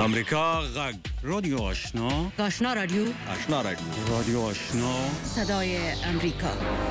امریکا غږ رادیو آشنا آشنا رادیو رادیو آشنا صدای امریکا.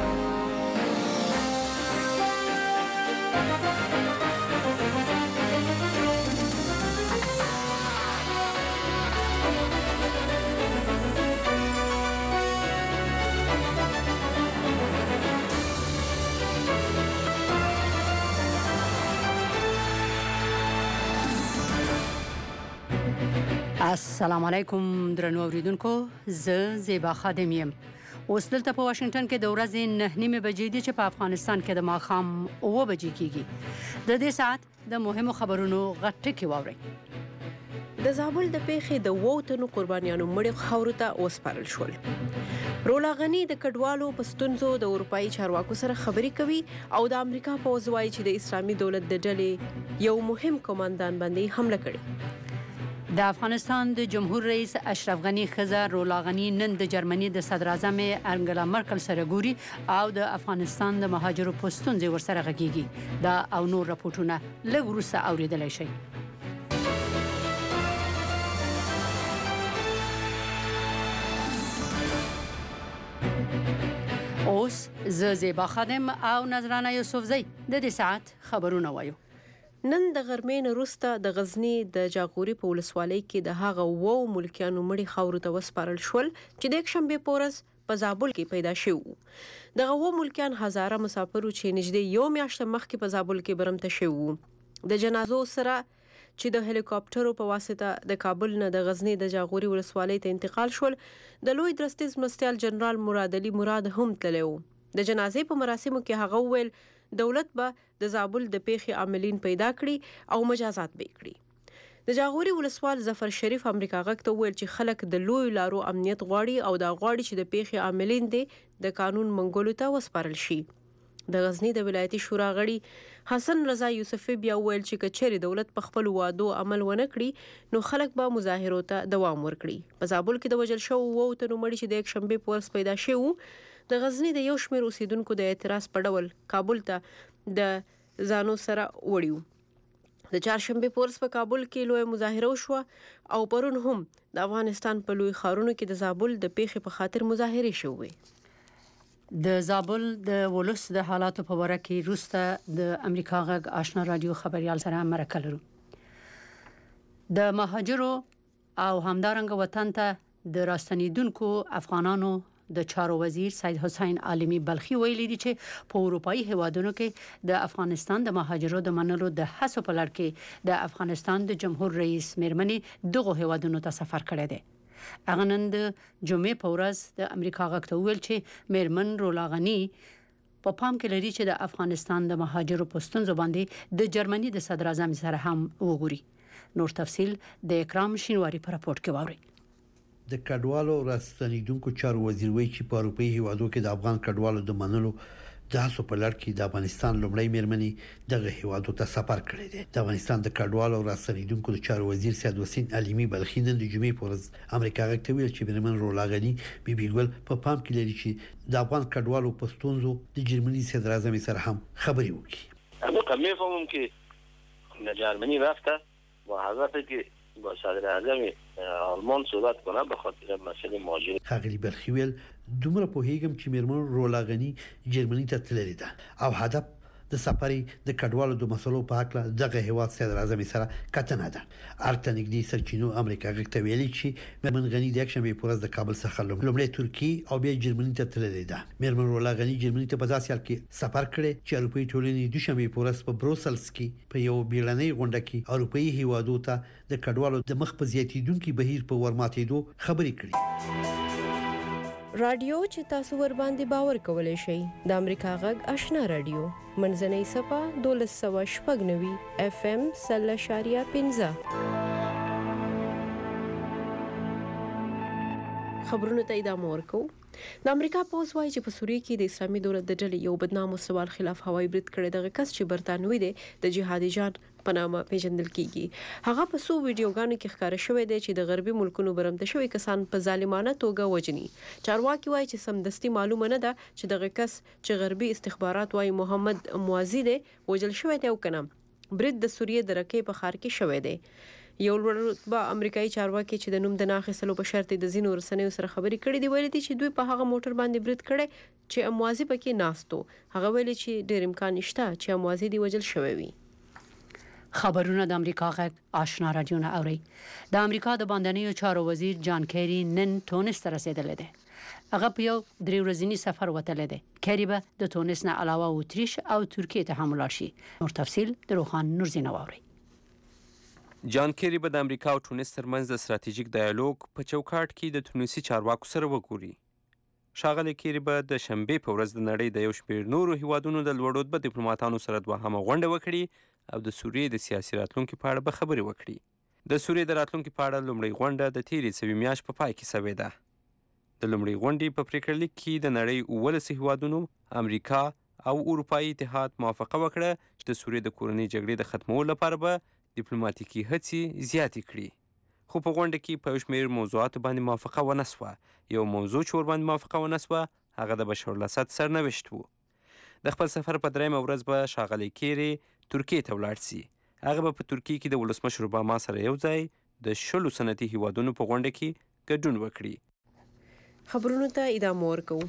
السلام علیکم درنو اوریدونکو، زه زیبا خادم یم. اوس دلته په واشنگټن کې د ورځې 9:30 بجې دي چې په افغانستان کې د ماښام 9 بجې کېږي. د دې ساعت د مهمو خبرونو غټکې واورئ. د زابل د پیښې د 2 تنو قربانیانو مړي خاورو ته وسپارل شول. رولا غنی د کډوالو په ستونزو د اروپאי چارواکو سره خبرې کوي او د امریکا پوځ وایي چې د اسلامي دولت د ډلې یو مهم کمانډان باندې حمله کړې. د افغانستان د جمهور رئیس اشرف غنی خزه رولا غنی نن د جرمني د صدر اعظم انګلا مرکل سره ګوري او د افغانستان د مهاجرو په ستونزې ورسره غږیږي. دا او نور راپورټونه لږ وروسته اوریدلای شئ. اوس زه زیبا خادم او نظرانه یوسفزی د دې ساعت خبرونه وایو. نن د غرمې وروسته د غزنی د جاغوري په ولسوالۍ کې د هغه 2 ملکیانو مړي خاورو ته وسپارل شول چې د یکشنبه په ورځ په زابل کې پیدا شوی. دغه 2 ملکیان هزاره مسافرو چې نږدې یو میاشت مخکې په زابل کې برمته شوی. د جنازو سره چې د هلیکاپټرو په واسطه د کابل نه د غزنی د جاغوري ولسوالۍ ته انتقال شول، د لوی درستیز مرستیال جنرال مراد علي مراد هم تللی. د جنازې په مراسمو کې هغه ویل دولت به د زابل د پیښې عاملین پیدا کړي او مجازات به کړي. د جاغوري ولسوال ظفر شریف امریکا غږ ته ویل چې خلک د لوی لارو امنیت غواړي او دا غواړي چې د پیښې عاملین د قانون منګولو ته وسپارل شي. د غزنی د ولایتي شورا غړي حسن رضا یوسفی بیا ویل چې کچېرې دولت په خپل وعدو عمل ونه کړي نو خلک به مظاهرو ته دوام ورکړي. په زابل کې د وژل شوو 2 تنو مړي چې د یکشنبه په ورځ پیدا شوی د غزنی د یو شمېر اوسیدونکو د اعتراض په ډول کابل ته د ځانو سره وړیو. د چهارشنبه په ورځ په کابل کې لوی مظاهره وشوه او پرون هم د افغانستان په لوی ښارونو کې د زابل د پیښې په خاطر مظاهرې شوې. د زابل د ولس د حالاتو په اړه کې روسته د امریکا غږ آشنا رادیو خبريال سره مرکه لرو. د مهاجرو او همدارنګ وطن ته د راستنیدونکو افغانانو د چارو وزیر سید حسین عالمی بلخی ویلي دي چې په اروپאי هیوادونو کې د افغانستان د مهاجرو د منلو د هڅو په لړ کې د افغانستان د جمهور رئیس میرمنې دغه هیوادونو ته سفر کړی دی. هغه نن د جمعې په ورځ د امریکا غږ ته ویل چې میرمن رولا غنی په پام کې لري چې د افغانستان د مهاجرو په ستونزو باندې د جرمني د صدر اعظم سره هم وګوري. نور تفصیل د اکرام شینواری په راپورټ کې واورئ. د کډوالو راستنیدونکو چارو وزیر وایي چې په اروپאי هیوادو کې د افغان کډوالو د منلو د هڅو په لړ کې د افغانستان لومړی میرمنې دغه هیوادو ته سفر کړی دی. د افغانستان د کډوالو راستنیدونکو د چارو وزیر سید حسین عالمی بلخی نن د جمعې په ورځ امریکا غږ ته ویل چې میرمن رولا غنی بیبي ګل په پام کې لري چې د افغان کډوالو په ستونزو د جرمني صدر اعظم سره هم خبرې وکړي. انا میفهمم که جرمنی رفته و حضرت که با صدر اعظم آلمان صحبت کنه به خاطر مسئله مهاجرت. خغلی بلخیویل دومره په هیګم چې میرمن رولا غنی جرمني ته تللی ده او هدف د سفرې د کډوالو د مسلو په اړه دغه هیواد صدر اعظم سره کتنه ده. ارتنګدي سرچینو امریکا غږ ته ویلي چې میرمن غنی د یکشنبه په ورځ د کابل څخه لومړی ترکیه او بیا جرمني ته تللی ده. میرمن رولا غنی جرمني ته په داسې حال کې سفر کړي چې اروپאי ټولنې د شنبه په ورځ په بروسلز کې په یو بیړنۍ غونډه کې اروپאי هیوادو ته د کډوالو د مخ په زیاتیدونکو بهیر په ورماتېدو خبرې کړې. رادیو چې تاسو ور باندې باور کولای شئ د امریکا غږ آشنا رادیو منځنۍ صفه 1290 FM 0.15 خبرونه ته ادامه ورکو. د امریکا پوځ وایي چې په سوریه کې د اسلامي دولت د ډلې یو بدنامو سوال خلاف هوایي برید کړی. دغه کس چې برتانوي دی د جهادي جان په نامه پیژندل کیږي. هغه په سو ویډیوګانو کې ښکاره شوی دی چې د غربي ملکونو برمته شوی کسان په ظالمانه توګه وژني. چارواکي وایي چې سمدستي معلومه نه ده چې دغه کس چې غربي استخبارات وایي محمد موازی دی وژل شوی دی او کنه. برید د سوریه د رقې په ښار کې شوی دی. یو لوړ رتبه امریکایي چارواکي چې د نوم د ناخیستلو په شرط د ځینو رسنیو سره خبرې کړې دي ویلي دي چې دوی په هغه موټر باندې برید کړی چې اموازي پکې ناستو. هغه ویلي چې ډېر امکان شته چې اموازي دی وجل شوی وي. خبرونه د امریکا غږ آشنا رادیو نه اوري. د امریکا د باندنیو چارو وزیر جان کیری نن تونس ته رسیدلی دی. هغه په یو 3 ورځنی سفر وتلی دی. کیری به د تونس نه علاوه اتریش او ترکیه ته هم لاړ شي. نور تفصیل د روخان نورزینه واوري. جان کیری به د امریکا او تونس ترمنځ د ستراتیژیک ډایالوګ په چوکاټ کې د تونسي چارواکو سره وګوري. ښاغلی کیری به د شنبې په ورځ د نړۍ د یو شمېر نورو هیوادونو د لوړ رتبه ډیپلوماتانو سره دوهمه غونډه وکړي او د سوریې د سیاسي راتلونکي په اړه به خبرې وکړي. د سوریې د راتلونکي په اړه لومړۍ غونډه د تیرې سوي میاشت په پای کې سوې ده. د لومړۍ غونډې په پریکړه لیک کې د نړۍ 19 هیوادونو، امریکا او اروپایي اتحاد موافقه وکړه چې د سوریې د کورنۍ جګړې د ختمولو لپاره به ډیپلوماتیکي هڅې زیاتې کړي. خو په غونډه کې په یو شمېر موضوعاتو باندې موافقه ونه سوه. یو موضوع چې ورباندې موافقه ونه سوه هغه د بشار الاسد سرنوشت و. د خپل سفر په 3مه ورځ به ښاغلی کیری ترکیې ته ولاړ سي. هغه به په ترکیې کې د ولسمشر اوباما سره یو ځای د 10 صنعتي هیوادونو په غونډه کې ګډون وکړي. خبرونو ته ادامه ورکوو.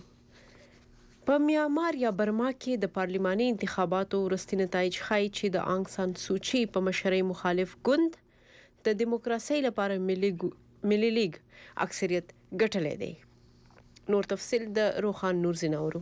په میانمار یا برما کې د پارلماني انتخاباتو وروستي نتایج ښایي چې د آنګ سان سوچي په مشرۍ مخالف ګوند د دیموکراسۍ لپاره ملي لیگ اکثریت ګټلی دی. نور تفصیل د روخان نورزینه اورو.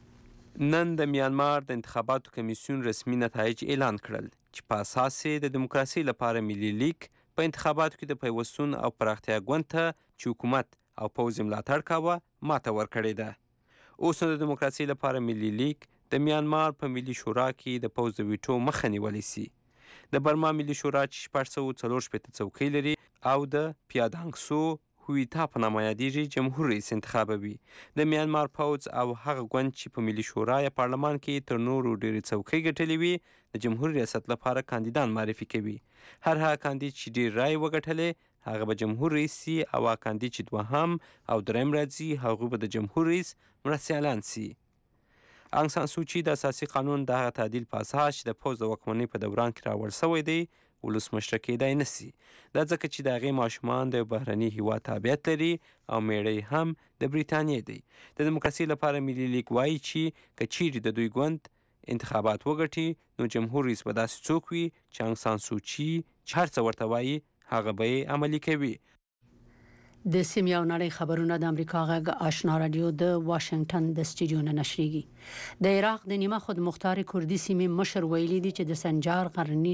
نن د میانمار د انتخاباتو کمیسیون رسمي نتایج اعلان کړل چې په اساس د دیموکراسۍ لپاره ملي لیگ په انتخاباتو کې د پیوستون او پراختیا ګوند ته چې حکومت او پوځ ملاتړ کاوه ماته ورکړې ده. اوس نو د دیموکراسۍ لپاره ملي لیگ د میانمار په ملي شورا کې د پوځ د ویټو مخه نیولی سي. د برما ملي شورا چې 644 څوکۍ لري او د پیادانګ سو هویتا په نامه یادیږي جمهور رئیس انتخابوي. د میانمار پوځ او هغه ګوند چې په ملي شورا یا پارلمان کې تر نورو ډېرې څوکۍ ګټلې وي د جمهور ریاست لپاره کاندیدان معرفي کوي. هر هغه کاندید چې ډېر رای وګټلې هغه به جمهور رئیس سي او هغه کاندید چې دوهم او دریم راځي هغوی به د جمهور رئیس مرستیالان سي. آنګ سان سوچي د اساسي قانون د هغه تعدیل په اساس چې د پوځ د واکمنۍ په دوران کې راوړل شوی دی ولسمشره کېدای نه سي. دا ځکه چې د هغې ماشومان د بهرني هیواد تابعیت لري او میړه هم د بریتانیې دی. د دیموکراسۍ لپاره ملي لیگ وایي چې که چیرې د دوی ګوند انتخابات وګټي نو جمهور رئیس به داسې څوک وي چې آنګ سان سوچي چې هر څه ورته وایي هغه به یې عملي کوي. د سیمې او نړۍ خبرونه د امریکا غږ آشنا رادیو د واشنگټن د سټډیو نه نشریږي. د عراق د نیمه خود مختار کردي سیمې مشر ویلي دي چې د سنجار غرنی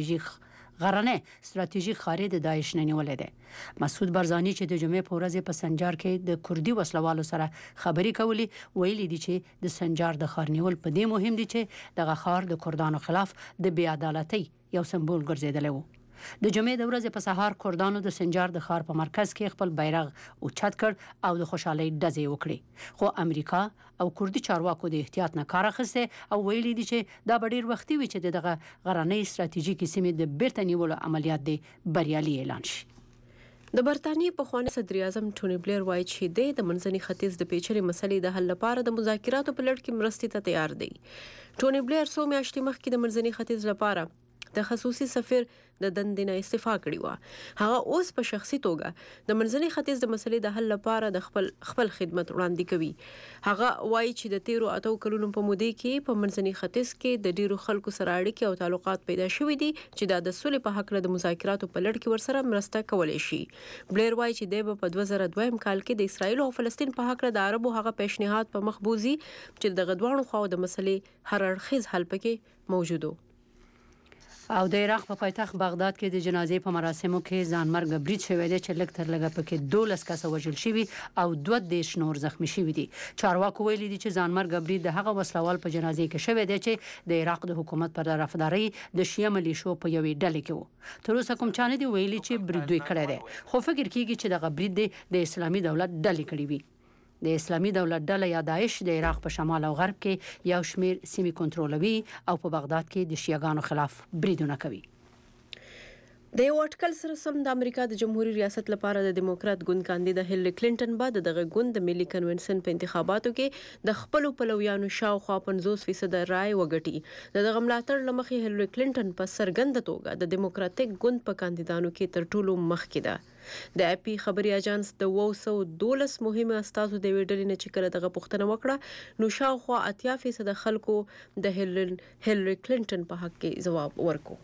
ستراتیژیک خاري د داعش نه نیولې ده. مسعود برزاني چې د جمعې په ورځ په سنجار کې د کردي وسلوالو سره خبرې کولې ویلي دي چې د سنجار د خار نیول په دې مهم دي چې د غخار د کردانو خلاف د بې عدالتۍ یو سمبول ګرځیدلی وو. د جمعې د ورځې په سهار کردانو د سنجار د ښار په مرکز کې خپل بیرغ اوچت کړ او د خوشحالۍ ډزې وکړې. خو امریکا او کردي چارواکو د احتیاط نه کار اخیسته او ویلي دي چې دا به ډېر وختي وي چې دغه غرنۍ ستراتیژیکي سیمې د بیرته نیولو عملیات دی بریالي اعلان شي. د برتانیې پخوانی صدر اعظم ټوني بلیر وایي چې د منځني ختیځ د پیچلې مسلې د حل لپاره د مذاکراتو په لړ کې مرستې ته تیار دی. ټوني بلیر څو میاشتې مخکې د منځني ختیځ لپاره د خصوصي سفیر د دندې نه استعفا کړې و. هغه اوس په شخصي توګه د منځني ختیځ د مسلې د حل لپاره د خپل خدمت وړاندې کوي. هغه وایي چې د 13 کلونو په موده کې په منځني ختیځ کې د ډیرو خلکو سره اړیکې او تعلقات پیدا شوي دي چې د سولې په حق له د مذاکراتو په لړ کې ورسره مرسته کولای شي. بلیر وایي چې د په 2002 کال کې د اسرایل او فلسطین په حق له د عربو هغه پیشنهاد په مخ بوزي چې د غدوانو خو د مسلې هر اړخیز حل پکې موجود و. او د عراق په پایتخت بغداد کې د جنازې په مراسمو کې ځانمرګ برید شوی دی چې لږ تر لږه پکې 12 کسه وژل شوي او 22 نور زخمی شوي دي. چارواکو ویلي دي چې ځانمرګ برید د هغه وسلوال په جنازې کې شوی دی چې د عراق د حکومت پر طرفداري د شیعه ملیشو په یوې ډلې کې و. تر اوسه کوم چا نه دی ویلي چې برید دوی کړی دی، خو فکر کیږي چې دغه برید د اسلامي دولت ډلې کړی وي. د اسلامي دولت ډله یا داعش د عراق په شمال او غرب کې یو شمیر سیمې کنټرولوي او په بغداد کې د شیعاګانو خلاف بریدونه کوي. د یو اټکل سره سم د امریکا د جمهوریت ریاست لپاره د دیموکرات ګوند کاندید هیلری کلینټن بعد دغه ګوند د ملي کنونشن په انتخاباتو کې د خپل پلویانو شاوخوا 50% رائے وګټي. دغه ملاتړ لمخې هیلری کلینټن په سرګند توګه د دیموکراتیک ګوند په کاندیدانو کې تر ټولو مخکې ده. د اپي خبري اژانس د 212 مهمه استازو د ویډلې نه چې کله دغه پوښتنه وکړه نو شاوخوا 80% خلکو د هیلری کلینټن په حق کې جواب ورکړ.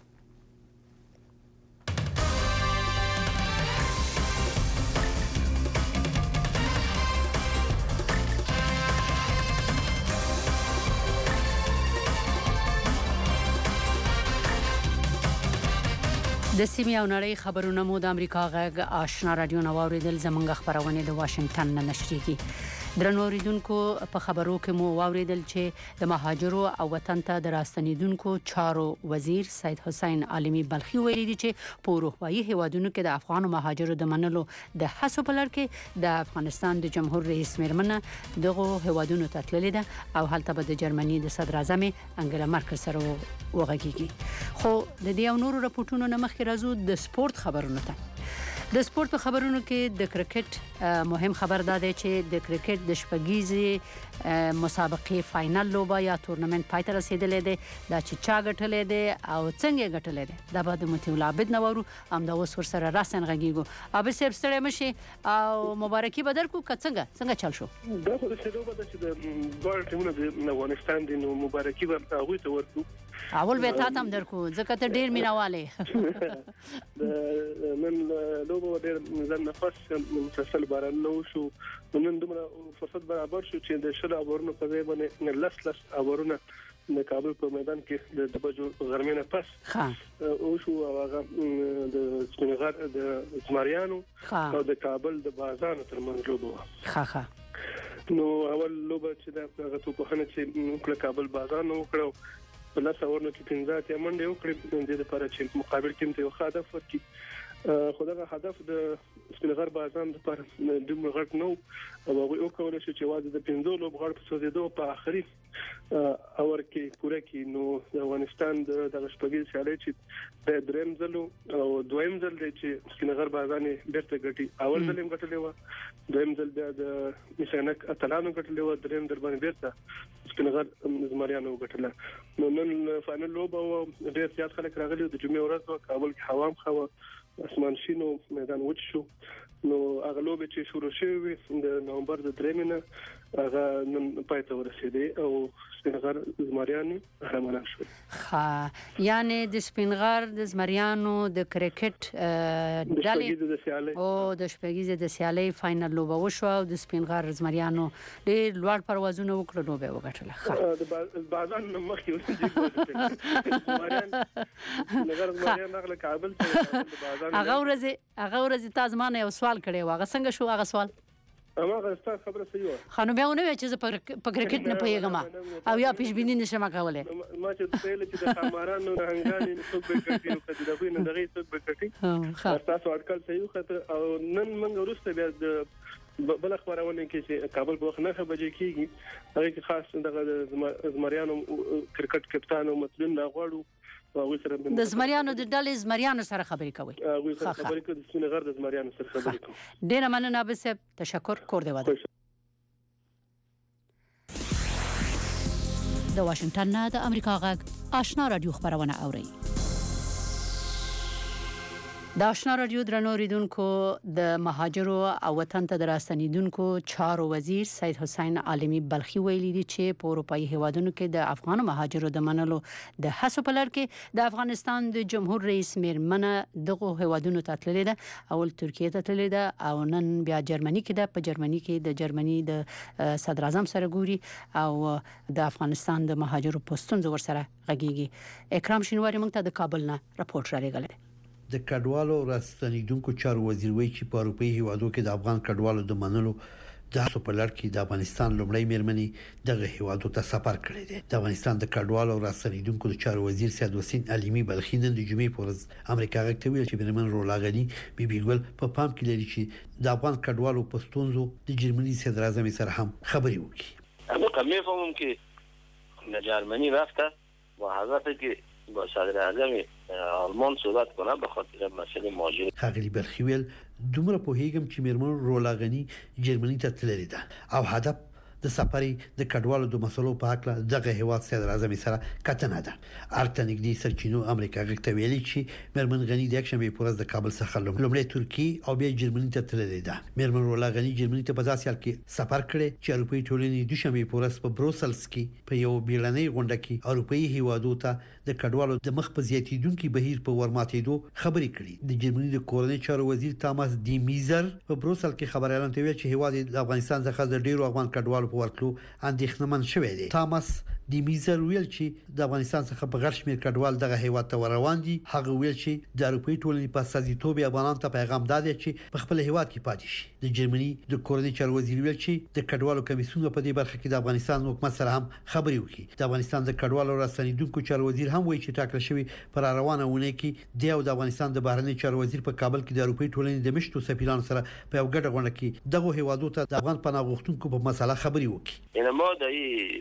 د سیمې او نړۍ خبرونه مو د امریکا غږ آشنا رادیو نواوریدل. زمونږ خبرونه د واشنگټن نه نشریږي. درنو اوریدونکو په خبرو کې مو واوریدل چې د مهاجرو او وطن ته د راستنیدونکو چارو وزیر سید حسین عالمی بلخي ویلي دي چې په اروپایي هیوادونو کې د افغان مهاجرو د منلو د هڅو په لړ کې د افغانستان د جمهور رئیس میرمنه دغه هیوادونو ته تللې ده او هلته به د جرمني د صدر اعظم انګلا مرکل سره وغږیږي. خو د دې او نورو راپورټونو نه مخکې راځو د سپورت خبرونو ته. د سپورت په خبرونو کې د کرکټ مهم خبر ده چې د کرکټ د شپږیزې مسابقې فائنل لوبه یا تورنمنت پای ته رسیدلې ده. دا چې چا ګټلې ده او څنګه ګټلې ده دا به د متول عابد نورو هم د وسور سره راسن غږیږو. ابي سیب ستړي مشي او مبارکي بدر کو څنګه چل شو. دا خو د شنو بده چې د ډول ټیمونو د افغانستان د مبارکي به هغه ته ورکو. اول به تاسو هم درکو ځکه ته ډیر مینواله. نن لوبو ډیر ځن نفس مسلسل باران نو شو. نن دومره فرصت برابر شو چې د شل اورونو په ځای باندې لس اورونه د کابل په میدان کې د بجو غرمینه پس او شو هغه د سپینغار د زمریانو او د کابل د بازار ترمنځ لوبه. نو اول لوبه چې د هغه توپخانه چې کله کابل بازار نو کړو په لاس اورنو کې 15 ته منډه وکړي د لپاره چې مقابل ټیم ته هدف ورکړي. خدای هدف د سپینغر بازار لپاره د دومره غټ نو او هغه وکول شو چې واده د 15 لوب غړ په سوزیدو په اخري اور کې پوره کې نو د افغانستان د شپږیز شالې چې د دریم ځلو او دویم ځل چې سپینغر بازار نه بیرته ګټي. اول ځل یې ګټلې و دویم ځل د نشانک اتلانو ګټلې و دریم در باندې بیرته سپینغر زمریانو ګټله. نو نن فائنل لوبه او ډېر زیات خلک راغلي د جمعې ورځ په کابل کې هوا خو اسمان شینو میدان وچ شو. نو هغه لوبه چې شروع شوه د نومبر د 3 نه هغه نن پای ته ورسېده او سپینغر زمریانو هرمنه شو. یعنی د سپینغر د زمریانو د کرکټ ډلې او د شپږیزې د سیالۍ فائنل لوبه وشو او د سپینغر زمریانو ډېر لوړ پروازونه وکړل نو به وګټله. د بازار مخکې وځي سپینغر زمریان نغله کابل ته هغه ورځ تاسو ما نه یو سوال کړی و. هغه څنګه شو هغه سوال؟ هغه ستاسو خبره صحیح و. خانو بیا ونه چې په کرکټ نه پوهیږم او یا پیشبینی نشم کولای. ما چې پهله چې د خمارانو رنګانې څوک به کړي او کله دغه نه دغه څوک به کړي. تاسو اټکل صحیح خاطر او نن موږ ورسته بیا د بل خبرونه کې چې کابل په وخت نه بجې کیږي هغه کې خاص دغه زمریانو کرکټ کپتان او مسلمان لا غواړو د زمریانو د ډلې زمریانو سره خبرې کوي. خبرې کوي د سپینغر د زمریانو سره خبرې کوي. ډیره مننه به سه تشکر کور دی واده. د واشنگټن نه د امریکا غږ آشنا رادیو خبرونه اوري. د آشنا رادیو درنو اوریدونکو د مهاجرو او وطن ته د راستنیدونکو چارو وزیر سید حسین عالمی بلخي ویلي دي چې په اروپایي هیوادونو کې د افغان مهاجرو د منلو د هڅو په لړ کې د افغانستان د جمهور رئیس میرمنه دغه هیوادونو ته تللې ده. اول ترکیه ته تللې ده او نن بیا جرمني کې ده. په جرمني کې د جرمني د صدر اعظم سره ګوري او د افغانستان د مهاجرو پوسټون زور سره غږیږي. اکرام شینواری موږ ته د کابل نه راپورټ را لېږلی. د کډوالو راستنیدونکو چارو وزیر وایي چې په اروپایي هیوادو کې د افغان کډوالو د منلو د هڅو په لړ کې د افغانستان لومړی میرمنې دغه هیوادو ته سفر کړی دی. د افغانستان د کډوالو راستنیدونکو د چارو وزیر سید حسین عالمی بلخي نن د جمعې په ورځ امریکا غږ ته ویل چې میرمن رولاغني بیبي ګل په پام کې لري چې د افغان کډوالو په ستونزو د جرمني صدر اعظم سره هم خبرې وکړي. انا كان يفهم که جرمنی رفته و حضرت که با صدر اعظم آلمان صحبت کنه به خاطر مسئله مهاجرت. خاغلی برخیویل دومره په هیګم چې میرمن رولاغنی جرمني ته تللی ده او هدف د سفري د کډوالو د مسلو په حق دغه هیواد صدر اعظم سره کتنه ده. ارتنګ دي سرچینو امریکا غږ ویلي چې میرمن غنی د اکشنبه پورز د کابل څخه لومړی ترکیه او بیا جرمني ته تللی ده. میرمن رولاغنی جرمني ته په داسې حال کې سفر کړي چې اروپאי ټولنې د شنبه پورز په بروسلز کې په یو بیړنۍ غونډه کې اروپאי هیوادو ته د کډوالو د مخ په زیاتیدونکو بهیر په ورماتېدو خبرې کړي. د جرمني د کورنۍ چارو وزیر تاماس دی میزر په بروسل کې خبر اعلان کوي چې هیواد د افغانستان څخه د ډیرو افغان کډوالو په ورکلو اندېښنمن شوی دی. تاماس دی میزر ویل چې د افغانستان څخه په غټ شمېر کډوال دغه هیواد ته روان دي. هغه ویل چې د اروپאי ټولنې په استازیتوب افغانانو ته پیغام دادی چې په خپل هیواد کې پاتې شي. د جرمني د کورنۍ چارو وزیر ویل چې د کډوالو کمیسیون په دې برخه کې د افغانستان حکومت سره هم خبرې وکړي. د افغانستان د کډوالو راستنیدونکو چارو وزیر هم وایي چې ټاکل شوی پر روانه ونه کې د افغانستان د بهرنی چارو وزیر په کابل کې د اروپאי ټولنې د مشتو سفیرانو سره په یو ګډه غونډه کې دغه هیوادو ته د افغان پناه غوښتونکو په مسله خبرې وکړي. یعنی ما در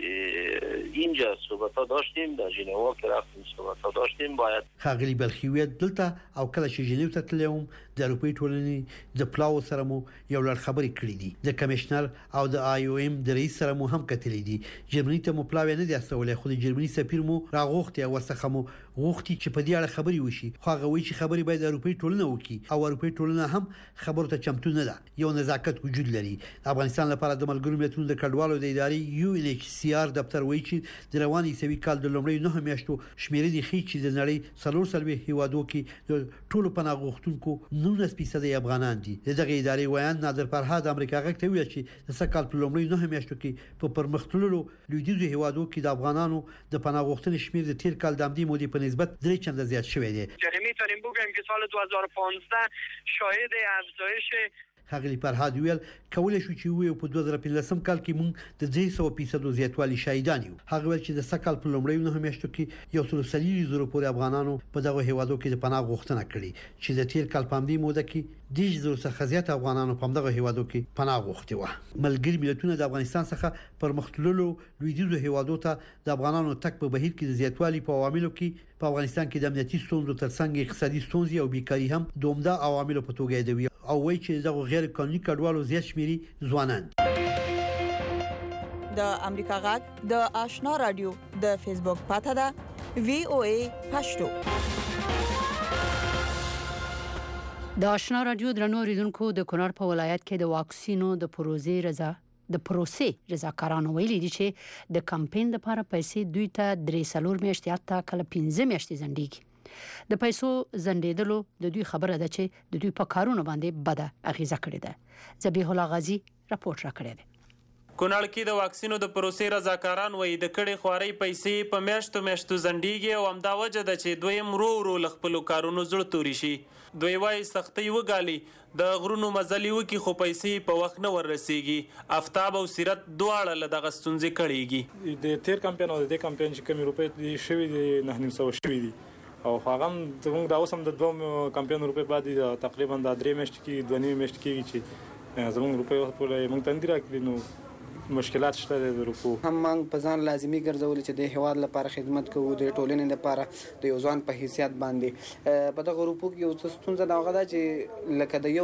اینجا صحبت‌ها داشتیم، در ژنوا که رفتیم صحبت‌ها داشتیم. باید خاغلی بلخیویت دلته او کله چې ژنیو ته تلوم د اروپאי ټولنې د پلاو سره مو یو لړ خبرې کړې دي. د کمشنر او د آی او ام د رئیس سره مو هم کتلې دي. جرمني ته مو پلاو نه دی استولې، خو د جرمني سفیر مو راغوښتي او څخه مو غوښتي چې په دې اړه خبرې وشي. خو هغه وایي چې خبرې باید اروپאי ټولنه وکړي او اروپאי ټولنه هم خبرو ته چمتو نه ده. یو نزاکت وجود لري. افغانستان لپاره د ملګرو ملتونو د کډوالو د ادارې یو ان ایچ سی آر دفتر وایي چې د رواني سوي کال د لومړۍ 9 میاشتو شمیرې د خې چې د نړۍ څلور سلوي هیوادو کې د ټولو پناه غوښتونکو 19% افغانان دي. دغه ادارې وایي نادر فرهاد امریکا غږ ته ویل چې د سکهال په لومړۍ 9 میاشتو کې په پرمختللو لویدیځو هیوادو کې د افغانانو د پناه غوښتنې شمیر د تیر کال د امدی مودې په نسبت 3 چنده زیات شوی دی. یعنی میتونیم بگیم که سال 2015 شاهد افزایش خاغلی فرهاد ویل کولای شو چې وي په 2015 کال کې مونږ د 300% زیاتوالی شاهدان یو. هغه ویل چې د سکهال په لومړۍ 9 میاشتو کې یو څو سلیری زره پورې افغانانو په دغه هیوادو کې د پناه غوښتنه کړې چې د تیر کال په همدې موده کې د زره څخه زیات افغانانو په دغه هیوادو کې پناه غوښتي و. ملګری ملتونه د افغانستان څخه پر مختللو لویدیځو هیوادو ته د افغانانو تک په بهیر کې د زیاتوالی په عواملو کې په افغانستان کې د امنیتي ستونزو ترڅنګ اقتصادي ستونزې او بیکاری هم د عمده عواملو په توګه یادوي او وایي چې دغه غیر قانوني کډوالو زیات شمیري ځوانان. د امریکا غږ د آشنا رادیو د فیسبوک پاته ده VOA پښتو. د آشنا رادیو درنو ریډونکو د کونړ په ولایت کې د واکسینو د پروسې رضاکارانو ویلي دي چې د کمپاین لپاره پیسې دوی ته 3 میاشتې حتی کله 15 میاشتې ځنډيږي. د پیسو زندېدلو د دوی خبره ده چې د دوی په کارونو باندې بده اغیزه کړې ده. ذبیح الله غازی راپورټ راکړی دی. کونړ کې د واکسینو د پروسې رضاکاران وایي د کړې خوارۍ پیسې په میاشتو زندېږي او همدا وجه ده چې دوی مرو ل خپل کارونو زړه توري شي. دوی وايي سختي وګالي د غرونو مزلي وکي خو پیسې په وخت نه ورسیږي. آفتاب او سیرت دواړه له دغه ستونزې کړيږي. د تیر کمپاین او د دې کمپاین چې کمی روپۍ شوي دي 900 شوي دي او هغه موږ دا اوسم د دوه کمپاین روپۍ بعد تقریبا د 3 میاشتې کې 2 میاشتې کې چې زموږ روپۍ په موږ تندرا کړی نو مشکلات شته د روپو هم موږ په ځان لازمي ګرځول چې د هواد لپاره خدمت کوو د ټولنې لپاره د یو ځوان په حیثیت باندې په دغه روپو کې یو څه ستونزه دا غدا چې لکه د یو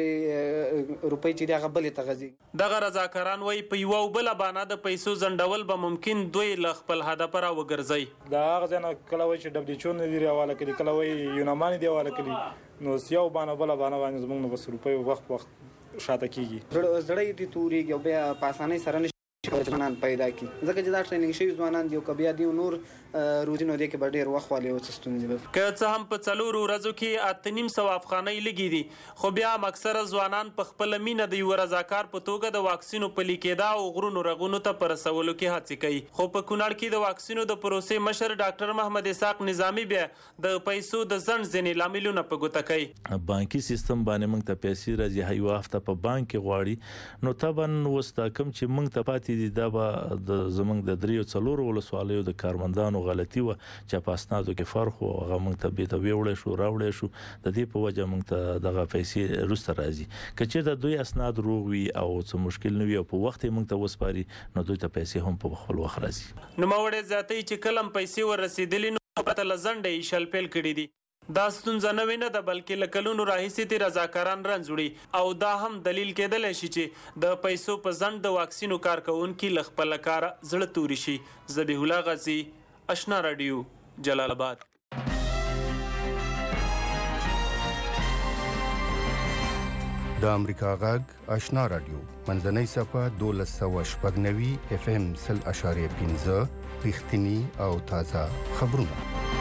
دورې روپۍ چې دغه بلې تغذي دغه رضاکاران وایي په یو بل باندې د پیسو زندول به ممکن دوی ل خپل هدف را وګرځي. دا غزا نه کله وایي چې دبليو نه دی حواله کړي کله وایي یونامان دی حواله کړي نو یو باندې بل باندې زموږ نو بس روپۍ وخت شاته کیږي. زړې دي توري یو بیا په اسانۍ سره نشي ځوانان پیدا کی ځکه چې دا ټریننګ شوی ځوانان دی او کبیا دی نور روزینو دی کې ډېر وخت والی او ستونزې به که څه هم په څلورو ورځو کې 8.5 افغانۍ لګي دي خو بیا اکثره ځوانان په خپل مینه د یو رضاکار په توګه د واکسینو په لیکېدا او غرونو رغونو ته پر رسولو کې هڅه کوي. خو په کونړ کې د واکسینو د پروسې مشر ډاکټر محمد اسحاق نظامی بیا د پیسو د ځنډ ځینې لاملونه په ګوته کوي. بانکي سیستم باندې موږ ته پیسې راځي هیو هفته په بانک کې غواړي نو طبعا وستا کم چې موږ ته پاتې دي دا به د زمنګ د 3 ولسوالیو د کارمندانو غلطي و چې په اسنادو کې فرق و هغه موږ ته به ته ویوړې شو راوړې شو د دې په وجه موږ ته دغه پیسې روسته راځي. کچې د دوی اسناد روغ وي او څه مشکل نه وي او په وخت موږ ته وسپاري نو دوی ته پیسې هم په خپل وخت راځي. نو موړې ذاتي چې کلم پیسې ور رسیدلې پته لزنډې شل پیل کړي دي. دا ستونزه نوې نه ده بلکې له کلونو راهیسې ترې رضاکاران رنځ وړي او دا هم دلیل کېدلی شي چې د پیسو په ځنډ د واکسینو کارکوونکي له خپله کاره زړه توري شي. ذبیح الله غازي، اشنا راډیو، جلال آباد. د امریکا غږ آشنا راډیو منځنۍ صفحه 1290 FM 0.5 رښتینی او تازه خبرونه.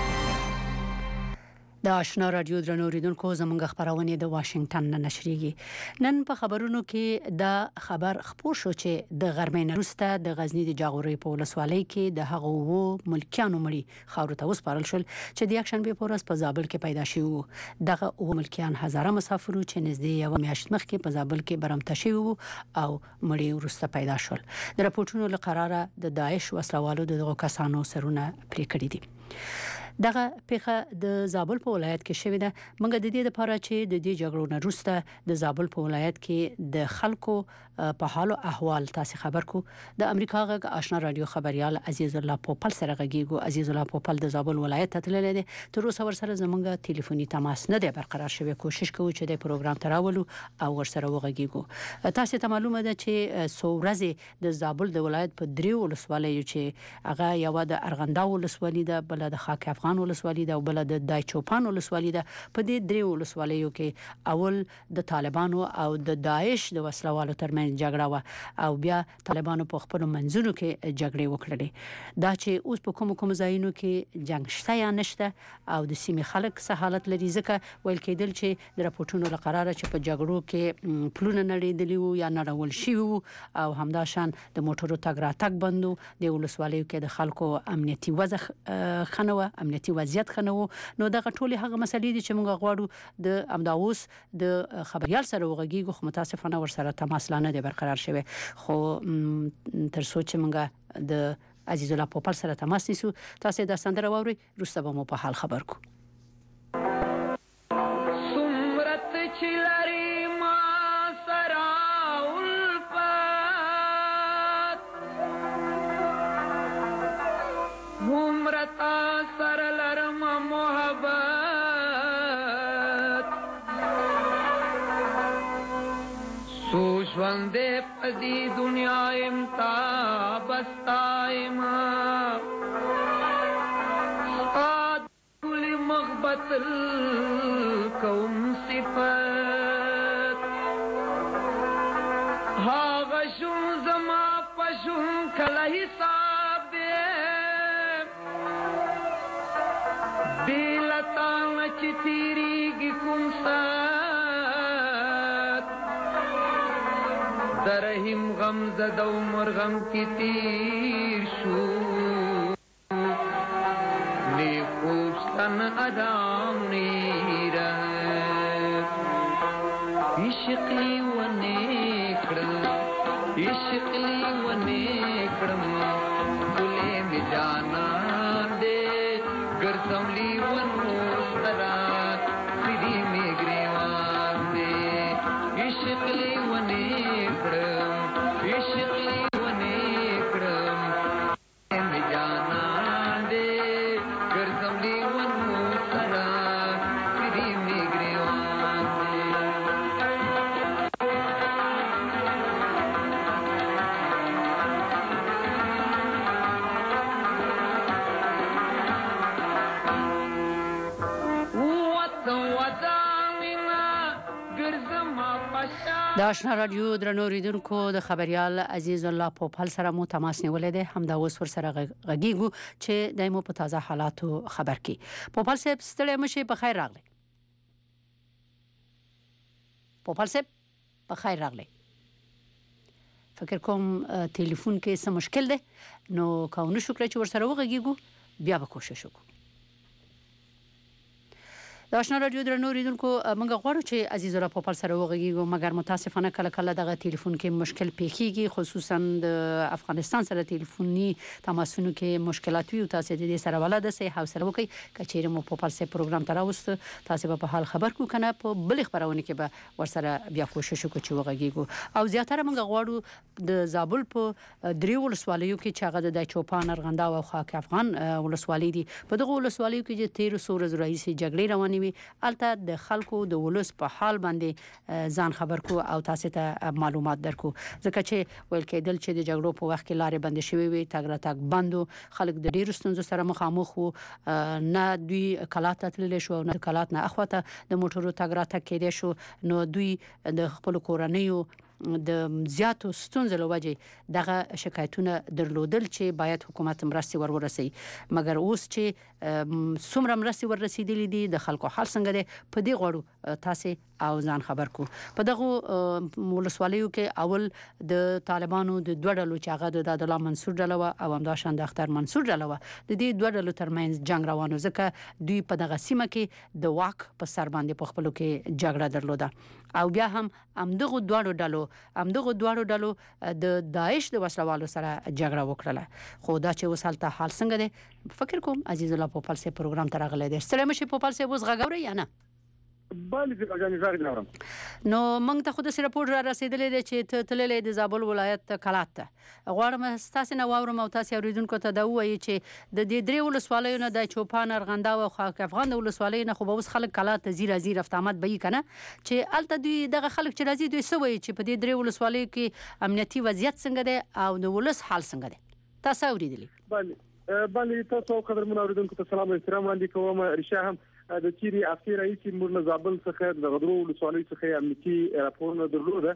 د آشنا رادیو درنو اوریدونکو زموږ خبرونه د واشنگټن نه نشریږي. نن په خبرونو کې دا خبر خپور شو چې د غرمې وروسته د غزنی د جاغوري په ولسوالۍ کې د هغو وو ملکیانو مړي خاورو ته وسپارل شول چې د یکشنبه په ورځ په زابل کې پیدا شوی. دغه وو ملکیان هزاره مسافرو چې نږدې یو میاشت مخکې په زابل کې برمته شوی او مړي وروسته پیدا شول. د راپورټونو له قراره د داعش وسلوالو دغه کسانو سرونه پرې کړی دي. دغه پیښه د زابل په ولایت کې شوې ده. موږ د دې لپاره چې د دې جګړو نه وروسته د زابل په ولایت کې د خلکو په حال او احوال تاسو خبر کو د امریکا غږ آشنا رادیو خبريال عزیز الله پوپل سره غږیږو. عزیز الله پوپل د زابل ولایت ته تللی دی. تر اوسه ورسره زموږ ټلیفوني تماس نه دی برقرار شوی. کوشش کوو چې د پروګرام تراولو او ورسره وغږیږو. تاسو ته معلومه ده چې سورزه د زابل د ولایت په دریو ولسوالیو چې هغه یو د ارغنده ولسوالۍ ده، بل د خاک افغان ولسوالۍ ده او بل د دایچوپان ولسوالۍ ده. په دې دریو ولسوالیو کې اول د طالبانو او د داعش د وسلوالو ترمنځ جګړه و او بیا طالبانو په خپل منځونو کې جګړې وکړلې. دا چې اوس په کوم ځایونو کې جنگ شته یا نشته او د سیمې خلک څه حالت لري، ځکه ویل کېدل چې د راپورټونو لقراره چې په جګړو کې پلونه نړیدلی وو یا نړول شوی وو او همداشان د موټرو تګ راتګ بندو. د ولسوالیو کې د خلکو امنیتي وضع خنوه، امنیتي وضعیت خنوه. نو دغه ټول هغه مسلې دي چې موږ غواړو د امداوس د خبريال سره وغږیږو، خو متاسفانه ورسره تماس لانه دی برقرار شوی. خو تر سوچ موږ د عزیز الله پوپل سره تماس نیسو. تاسو د سندره ووري روسته به مو په حال خبر کو. سمرت چلری ما سرا الفات عمرتا سرلرم محبت سوشوندے پدی دنیا امتا بستائما آدھول مغبت القوم صفت هاغشون زما پشون کل حساب دے بیلتان چی تیری گی کم درہم غم زدو مرغم کی تیر شو نیکوستن ادام نیرہ عشقلی و نیکڑم عشقلی و نیکڑم دلے میں جانا دے گرزملی و نوسترا سری میں گریوان دے عشقلی و نیکڑم عشقلی و نیکڑم میں جانا دے گرزملی و نوسترا سری میں گریوان دے. د آشنا رادیو درنو اوریدونکو د خبريال عزیز الله پوپل سره مو تماس نیولې ده. همدا اوس ور سره غږیږو چې دایمو په تازه حالاتو خبر کی. پوپل صاحب ستړي مشه په خیر راغلی. پوپل صاحب په خیر راغلی. فکر کوم ټلیفون کې څه مشکل ده، نو کاونو شکر چې ور سره وغږیږو بیا به کوشش وکړو. د آشنا رادیو درنو ریدونکو موږ غواړو چې عزیز الله په پال سره وغږیږو مګر متاسفانه کله کله دغه ټلیفون کې مشکل پیښیږي خصوصا د افغانستان سره ټلیفوني تماسونو کې مشکلات وي او تاسو د دې سره ولادت سي حوصله وکړئ کچېره مو په پال سره پروګرام تراوست تاسو په حال خبر کو کنه په بل خبرونه کې به ورسره بیا کوشش وکړو چې وغږیږو او زیاتره موږ غواړو د زابل په درې ولسوالیو کې چې هغه د چوپان ارغنده او خاک افغان ولسوالۍ دي په دغه ولسوالیو کې چې 1300 ورځې راځي جګړې روانې وي الته د خلکو د ولس په حال باندې ځان خبر کو او تاسو ته معلومات درکو ځکه چې ویل کېدل چې د جګړو په وخت کې لارې بند شوې وي تاګ راتګ بندو خلک د ډیرو ستونزو سره مخامخ وو نه دوی کلات تللی شو نه کلات نه اخوته د موټرو تاګ راتګ کېدې شو نو دوی د خپل کورنیو د زیاتو ستونزو لوجه دغه شکایتونه درلودل چې باید حکومت مرستي ورورسي مګر اوس چې څومره مرستي ورسېدلې دي د خلکو حال څنګه دی په دې غوړو تاسو او ځان خبر کو په دغه ولسوالیو کې اول د طالبانو د دوه ډلو چې هغه د عبد الله منصور ډله او همداشان د اختر منصور ډله د دې دوه ډلو ترمنځ جنگ روانو ځکه دوی په دغه سیمه کې د واک په سر باندې په خپلو کې جګړه درلوده او بیا هم همدغه دوه ډلو د داعش د وسلوالو سره جګړه وکړه خو دا چې وسالته حال څنګه دی فکر کوم عزیز الله په پال سه پروګرام ترغله دی سلام شي په پال سه وز غاوري یا نه باندې ځای غواړم نو موږ ته خود سره راپور را رسیدلې دی چې ته تللې د زابل ولایت کلات ته غواړم تاسو نه واورم او تاسو اوریدونکو ته دا وایي چې د دې درې ولسوالیو نه د چوپان ارغنده او خاک افغان د ولسوالیو نه خو به اوس خلک کلات زیرا افتامت به کنه چې الته دوی دغه خلک چې راځي دوی سوي چې په دې درې ولسوالیو کې امنیتي وضعیت څنګه دی او د ولس حال څنګه دی تاسو اوریدلی باندې تاسو قدرمن اوریدونکو ته سلام او احترام وړاندې کوم رشا هم د چيري افسر رئیس مور زابل څخه د غدرو ولسوالۍ څخه امنیتي راپورونه درلوده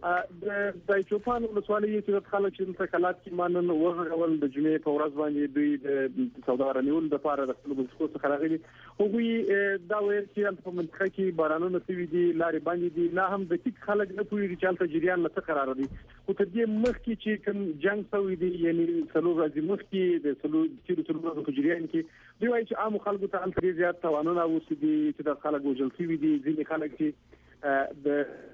د چوپان ولسوالۍ چې خلک چې په کلات کې مانن ورغول د جمعې په ورځ باندې دوی د سوداګر نیول د پاره د خپل بسکو څخه راغلي هغوی دا ویل چې په منطقه کې بارانونه سوي دي لارې باندې دي لا هم د ټیک خلک نه پوهیږي چې البته جریان له څه قرار دي او تر دې مخکې چې کوم جنگ سوي دي یعنی څلور ورځې مخکې د څلور ورځې جریان کې دوی وايي چې عام خلکو ته البته زیات توانونه اوسېدي چې د خلک وجل شوي دي ځینې خلک چې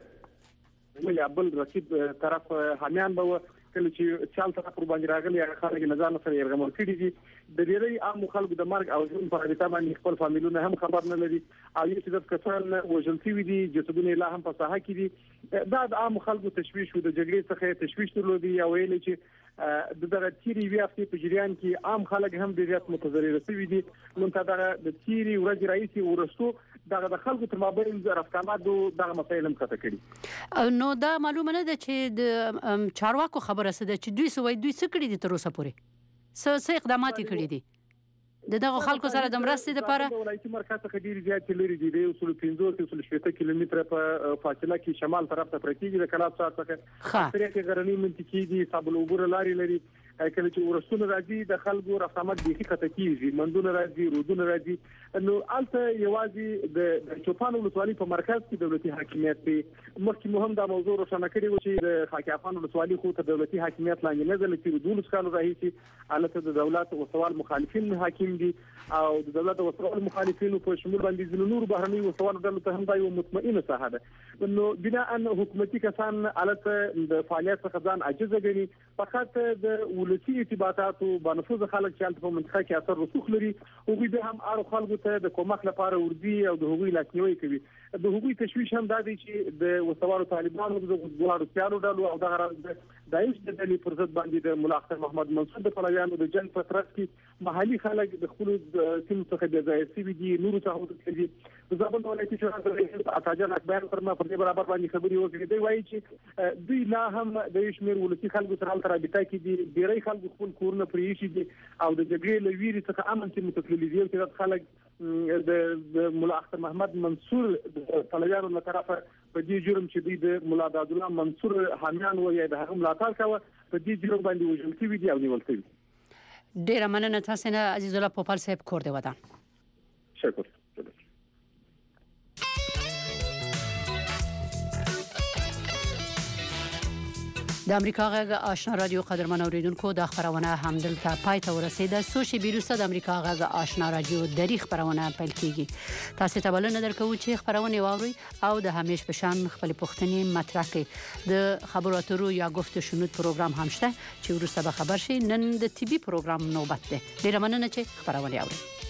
د ولې ابل رقیب طرف حامیان به کله چې چال طرف پر باندې راغلي هغه خلک نظام سره یرغمل کړي دي د ډېری عام خلکو د مرګ او ژوند په اړه باندې خپل فامیلونه هم خبر نه لري او یو چې د کسان وجل شوي دي جسدونه لا هم په ساحه کې دي دا د عام خلکو تشویش او د جګړې څخه تشویش درلودي او ویل چې د دغه تیری ویافتي په جریان کې عام خلک هم ډېر زیات متضرر شوي دي نو دا د تیری ورځ رئیس ورستو دغه د خلکو تر مابین رفتامات دغه مسایل هم کته کړي نو دا معلومه نه ده چې د چارواکو خبره سده چې دوی څه کړی دي تر اوسه پورې څه اقدامات کړي دي دغه خلکو سره د مرستې لپاره د ولایتي مرکز څخه ډیر زیات لري دي د 15 کیلومتره په فاصله کې شمال طرف ته پرتیږي د کلاب څخه اکثریت غرنی منطقې دي صابل وګور لاري لري کله چې ورسونه راځي د خلکو رفتامت بيخي کته کیږي مندونه راځي رودونه راځي نو البته یوازې د چوپان ولسوالۍ په مرکز کې دولتي حاکمیت دی مخکې مهم دا موضوع روښانه کړی و چې د خاک افغان ولسوالۍ خو ته دولتي حاکمیت لاندې نه ځل چې دولس کال راهیسي البته د دولت او سوال مخالفین حاکم دي او د دولت او سوال مخالفین په شمول باندې ځینو نور بهرني او سوال دلته هم دا یو مطمئنه ساحه ده نو بنا ان حکومتي کسان البته د فعالیت څخه ځان عاجز غني فقط د ولسی ارتباطات او بنفوذ خلک چې په منطقه کې اثر رسوخ لري او دوی هم اړو خلکو ته د کومک لپاره ورځي او د هغوی لاسنیوي کوي د هغوی تشویش هم دا دی چې د وسوالو طالبانو د غوړو سیالو ډلو او دغه دایښ د دلی پر ضد باندې د مولا اختر محمد منصور د پلویانو د جنگ په ترڅ کې محلي خلک د خپل سیمو څخه د ځای سی دي نور څخه کوي د زابل ولایتي شورا رئیس اتاجان اکبر پر ما په برابر باندې خبري وکړي دی وایي چې دوی لا هم د شمیر ولسی خلکو سره رابطه کې دي ډیری خلکو خپل کورونه پریشي دي او د جګړې لویری څخه امن چې متکلل دي چې خلک د مولا اختر محمد منصور د پلویانو له طرفه په دې جرم چې دوی د مولا عبد الله منصور حامیان وایي د هغه ملاتړ کوي په دې جرم باندې وژل کیږي دي او نیول کیږي ډیر مننه تاسو نه عزیز الله پوپل صاحب کور دی ودان شکر د امریکا غږ آشنا رادیو قدرمن اوریدونکو د خبرونه همدلته پای ته ورسیده. سوشي بیروسه د امریکا غږ آشنا رادیو د خبرونه پیل کیږي. تاسو ته بلنه درکوو چې خبرونه واوري او د همیش په شان خپل پوښتنې مطرح کړئ. د خبرو اترو یا گفت شنود پروګرام هم شته چې ورسره به خبر شي. نن د طبي پروګرام نوبت ده. ډیره مننه چې خبرونه اورئ.